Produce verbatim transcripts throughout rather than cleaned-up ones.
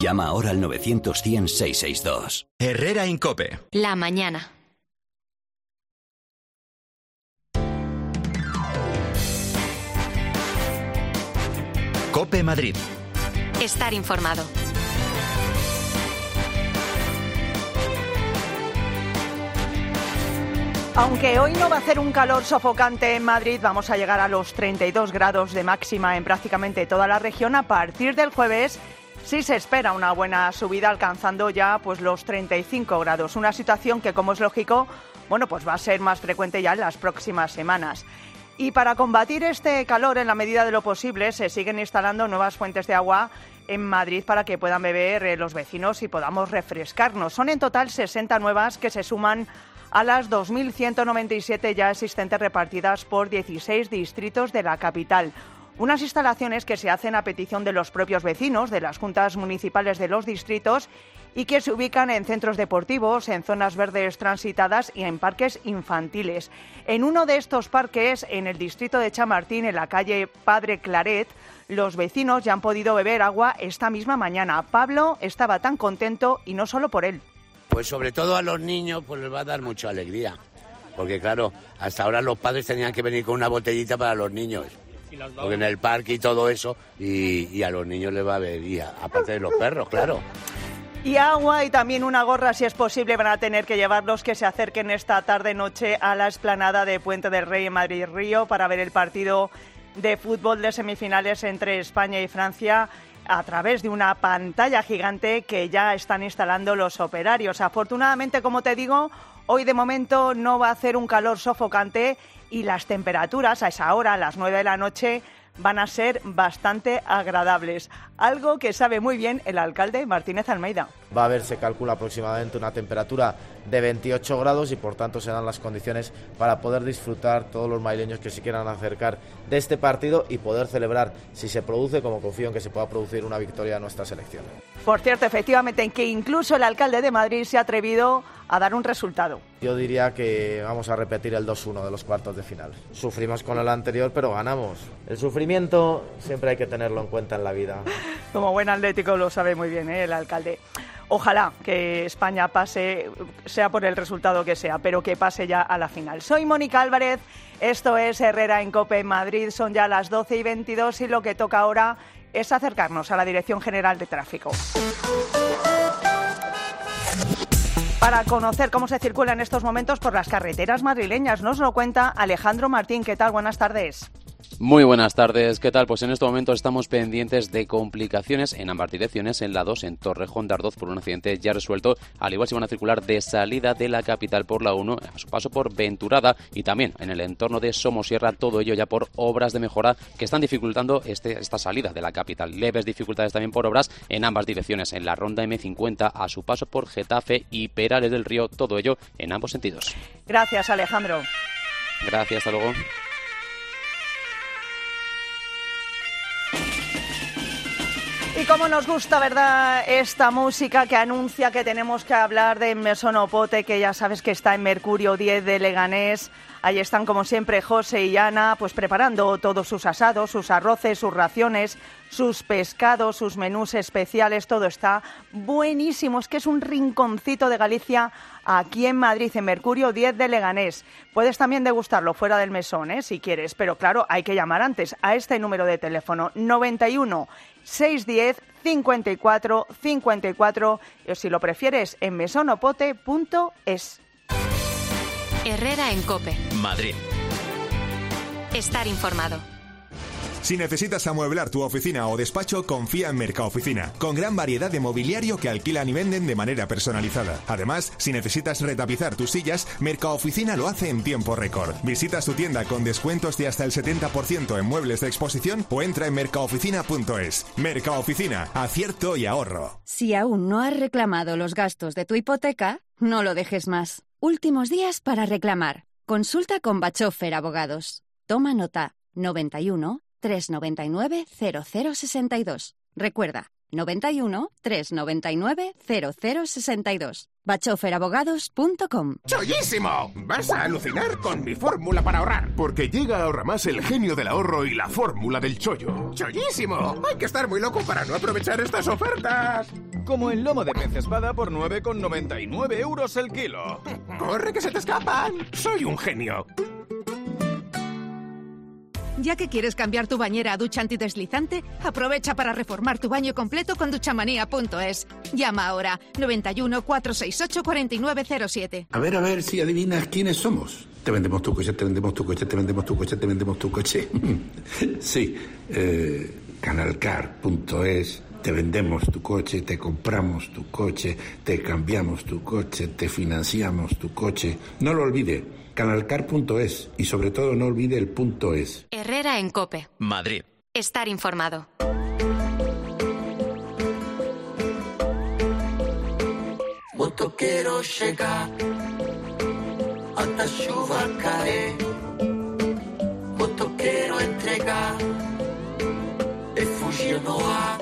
Llama ahora al novecientos cien seiscientos sesenta y dos. Herrera Incope. La mañana. Cope Madrid. Estar informado. Aunque hoy no va a hacer un calor sofocante en Madrid, vamos a llegar a los treinta y dos grados de máxima en prácticamente toda la región. A partir del jueves sí se espera una buena subida, alcanzando ya pues los treinta y cinco grados. Una situación que, como es lógico, bueno, pues va a ser más frecuente ya en las próximas semanas. Y para combatir este calor en la medida de lo posible, se siguen instalando nuevas fuentes de agua en Madrid para que puedan beber eh, los vecinos y podamos refrescarnos. Son en total sesenta nuevas que se suman a las dos mil ciento noventa y siete ya existentes repartidas por dieciséis distritos de la capital. Unas instalaciones que se hacen a petición de los propios vecinos, de las juntas municipales de los distritos, y que se ubican en centros deportivos, en zonas verdes transitadas y en parques infantiles. En uno de estos parques, en el distrito de Chamartín, en la calle Padre Claret, los vecinos ya han podido beber agua esta misma mañana. Pablo estaba tan contento, y no solo por él. Pues sobre todo a los niños pues les va a dar mucha alegría, porque claro, hasta ahora los padres tenían que venir con una botellita para los niños, porque en el parque y todo eso, y, y a los niños les va a beber, aparte de los perros, claro. Y agua y también una gorra, si es posible, van a tener que llevar los que se acerquen esta tarde-noche a la explanada de Puente del Rey en Madrid-Río para ver el partido de fútbol de semifinales entre España y Francia a través de una pantalla gigante que ya están instalando los operarios. Afortunadamente, como te digo, hoy de momento no va a hacer un calor sofocante y las temperaturas a esa hora, a las nueve de la noche, van a ser bastante agradables. Algo que sabe muy bien el alcalde Martínez Almeida. Va a haber, se calcula aproximadamente una temperatura de veintiocho grados y por tanto se dan las condiciones para poder disfrutar todos los madrileños que se quieran acercar de este partido y poder celebrar, si se produce, como confío en que se pueda producir, una victoria de nuestra selección. Por cierto, efectivamente, en que incluso el alcalde de Madrid se ha atrevido a dar un resultado. Yo diría que vamos a repetir el dos uno de los cuartos de final. Sufrimos con el anterior, pero ganamos. El sufrimiento siempre hay que tenerlo en cuenta en la vida. Como buen atlético lo sabe muy bien, ¿eh? El alcalde. Ojalá que España pase, sea por el resultado que sea, pero que pase ya a la final. Soy Mónica Álvarez, esto es Herrera en Cope Madrid, son ya las doce y veintidós y lo que toca ahora es acercarnos a la Dirección General de Tráfico. Para conocer cómo se circula en estos momentos por las carreteras madrileñas, nos lo cuenta Alejandro Martín. ¿Qué tal? Buenas tardes. Muy buenas tardes, ¿qué tal? Pues en este momento estamos pendientes de complicaciones en ambas direcciones, en la dos, en Torrejón de Ardoz, por un accidente ya resuelto, al igual si van a circular de salida de la capital por la uno, a su paso por Venturada y también en el entorno de Somosierra, todo ello ya por obras de mejora que están dificultando este, esta salida de la capital. Leves dificultades también por obras en ambas direcciones, en la ronda eme cincuenta, a su paso por Getafe y Perales del Río, todo ello en ambos sentidos. Gracias, Alejandro. Gracias, hasta luego. Y cómo nos gusta, ¿verdad?, esta música que anuncia que tenemos que hablar de Mesonopote, que ya sabes que está en Mercurio diez de Leganés. Ahí están, como siempre, José y Ana, pues preparando todos sus asados, sus arroces, sus raciones, sus pescados, sus menús especiales. Todo está buenísimo. Es que es un rinconcito de Galicia aquí en Madrid, en Mercurio diez de Leganés. Puedes también degustarlo fuera del mesón, ¿eh?, si quieres. Pero claro, hay que llamar antes a este número de teléfono, noventa y uno, seiscientos diez, cincuenta y cuatro cincuenta y cuatro, o si lo prefieres, en mesonopote punto es. Herrera en Cope. Madrid. Estar informado. Si necesitas amueblar tu oficina o despacho, confía en Mercaoficina, con gran variedad de mobiliario que alquilan y venden de manera personalizada. Además, si necesitas retapizar tus sillas, Mercaoficina lo hace en tiempo récord. Visita su tienda con descuentos de hasta el setenta por ciento en muebles de exposición o entra en mercaoficina punto es. Mercaoficina, acierto y ahorro. Si aún no has reclamado los gastos de tu hipoteca, no lo dejes más. Últimos días para reclamar. Consulta con Bachofer Abogados. Toma nota: noventa y uno, trescientos noventa y nueve, cero cero sesenta y dos. Recuerda, noventa y uno, trescientos noventa y nueve, cero cero sesenta y dos. bachofer abogados punto com. ¡Chollísimo! Vas a alucinar con mi fórmula para ahorrar. Porque llega a Ahorramás el genio del ahorro y la fórmula del chollo. ¡Chollísimo! Hay que estar muy loco para no aprovechar estas ofertas. Como el lomo de pez espada por nueve con noventa y nueve euros el kilo. ¡Corre que se te escapan! ¡Soy un genio! Ya que quieres cambiar tu bañera a ducha antideslizante, aprovecha para reformar tu baño completo con duchamanía punto es. Llama ahora noventa y uno, cuatrocientos sesenta y ocho, cuarenta y nueve cero siete. A ver, a ver si adivinas quiénes somos. Te vendemos tu coche, te vendemos tu coche, te vendemos tu coche, te vendemos tu coche. Sí, eh, canalcar punto es. Te vendemos tu coche, te compramos tu coche, te cambiamos tu coche, te financiamos tu coche. No lo olvide, canalcar punto es y sobre todo no olvide el punto es. Herrera en COPE. Madrid. Estar informado. Motoquero llega hasta chuva cae. Motoquero entrega e fugir no ar.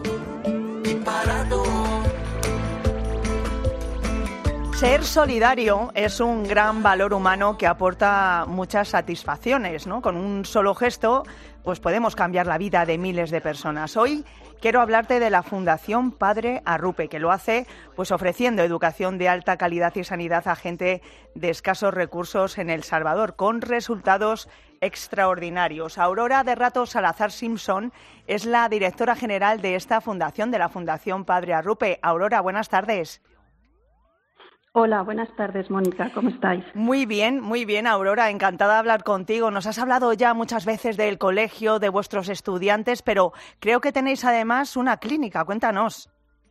Ser solidario es un gran valor humano que aporta muchas satisfacciones, ¿no? Con un solo gesto, pues podemos cambiar la vida de miles de personas. Hoy quiero hablarte de la Fundación Padre Arrupe, que lo hace pues ofreciendo educación de alta calidad y sanidad a gente de escasos recursos en El Salvador, con resultados extraordinarios. Aurora de Rato Salazar Simpson es la directora general de esta fundación, de la Fundación Padre Arrupe. Aurora, buenas tardes. Hola, buenas tardes, Mónica, ¿cómo estáis? Muy bien, muy bien, Aurora, encantada de hablar contigo. Nos has hablado ya muchas veces del colegio, de vuestros estudiantes, pero creo que tenéis además una clínica, cuéntanos.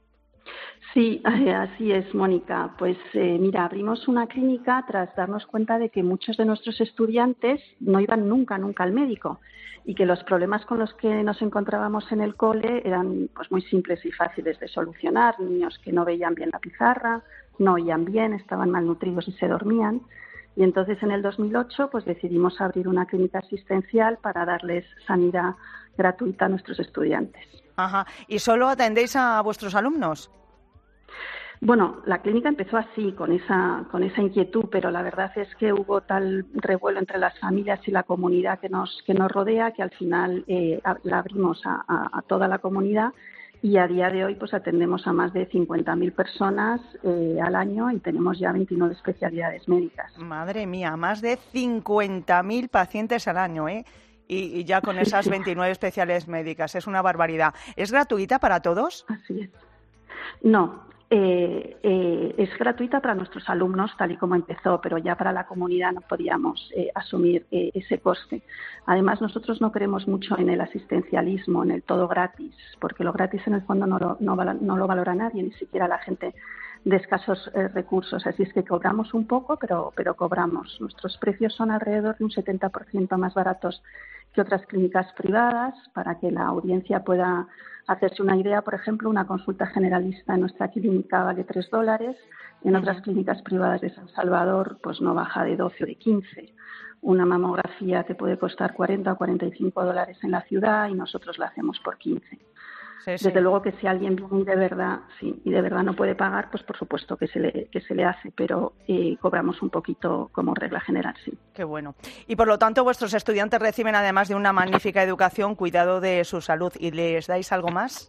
Sí, así es, Mónica. Pues eh, mira, abrimos una clínica tras darnos cuenta de que muchos de nuestros estudiantes no iban nunca, nunca al médico y que los problemas con los que nos encontrábamos en el cole eran pues muy simples y fáciles de solucionar. Niños que no veían bien la pizarra, no oían bien, estaban malnutridos y se dormían. Y entonces en el dos mil ocho pues decidimos abrir una clínica asistencial para darles sanidad gratuita a nuestros estudiantes. Ajá. ¿Y solo atendéis a vuestros alumnos? Bueno, la clínica empezó así, con esa, con esa inquietud, pero la verdad es que hubo tal revuelo entre las familias y la comunidad que nos, que nos rodea que al final eh, la abrimos a, a, a toda la comunidad. Y a día de hoy pues atendemos a más de cincuenta mil personas eh, al año y tenemos ya veintinueve especialidades médicas. Madre mía, más de cincuenta mil pacientes al año, ¿eh? Y, y ya con esas veintinueve especialidades médicas, es una barbaridad. ¿Es gratuita para todos? Así es. No, eh, eh, es gratuita para nuestros alumnos, tal y como empezó, pero ya para la comunidad no podíamos eh, asumir eh, ese coste. Además, nosotros no creemos mucho en el asistencialismo, en el todo gratis, porque lo gratis en el fondo no lo, no, no lo valora nadie, ni siquiera la gente de escasos eh, recursos. Así es que cobramos un poco, pero, pero cobramos. Nuestros precios son alrededor de un setenta por ciento más baratos que otras clínicas privadas, para que la audiencia pueda hacerse una idea. Por ejemplo, una consulta generalista en nuestra clínica vale tres dólares, en otras clínicas privadas de San Salvador pues no baja de doce o de quince. Una mamografía te puede costar cuarenta o cuarenta y cinco dólares en la ciudad y nosotros la hacemos por quince. Sí, sí. Desde luego que si alguien viene y de verdad, sí, y de verdad no puede pagar, pues por supuesto que se le, que se le hace, pero eh, cobramos un poquito como regla general, sí. Qué bueno. Y por lo tanto vuestros estudiantes reciben, además de una magnífica educación, cuidado de su salud. ¿Y les dais algo más?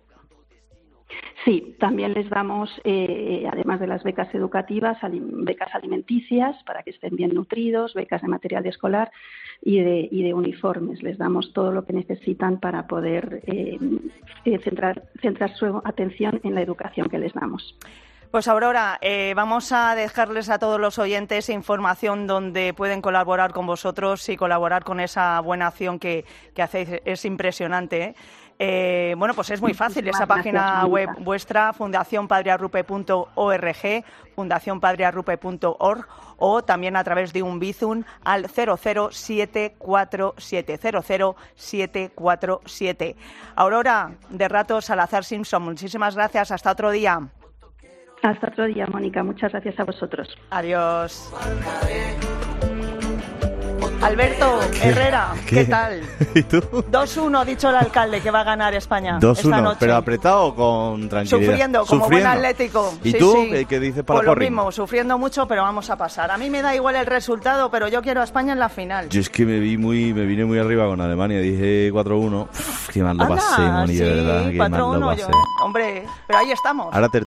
Sí, también les damos, eh, además de las becas educativas, alim- becas alimenticias para que estén bien nutridos, becas de material escolar y de, y de uniformes. Les damos todo lo que necesitan para poder eh, eh, centrar, centrar su atención en la educación que les damos. Pues Aurora, eh, vamos a dejarles a todos los oyentes información donde pueden colaborar con vosotros y colaborar con esa buena acción que, que hacéis. Es impresionante, ¿eh? Eh, bueno, pues es muy fácil, esa página web vuestra, fundación padre arrupe punto org, fundación padre arrupe punto org, o también a través de un Bizum al cero cero siete cuatro siete, cero cero siete cuatro siete. Aurora de Rato Salazar Simpson, muchísimas gracias, hasta otro día. Hasta otro día, Mónica, muchas gracias a vosotros. Adiós. Alberto Herrera, ¿qué, ¿Qué? tal? ¿Y tú? dos uno, ha dicho el alcalde que va a ganar España dos esta uno, noche. pero apretado o con tranquilidad. Sufriendo, como Sufriendo. buen Atlético. ¿Y Sí, tú? sí. ¿Qué, qué dices para Pues lo Porri? mismo, sufriendo mucho, pero vamos a pasar. A mí me da igual el resultado, pero yo quiero a España en la final. Yo es que me vi muy, me vine muy arriba con Alemania, dije cuatro uno. Uf, qué mal lo Anda, pasé, Moni, sí, de verdad, qué mal cuatro uno, lo yo, pasé. hombre, pero ahí estamos. Ahora te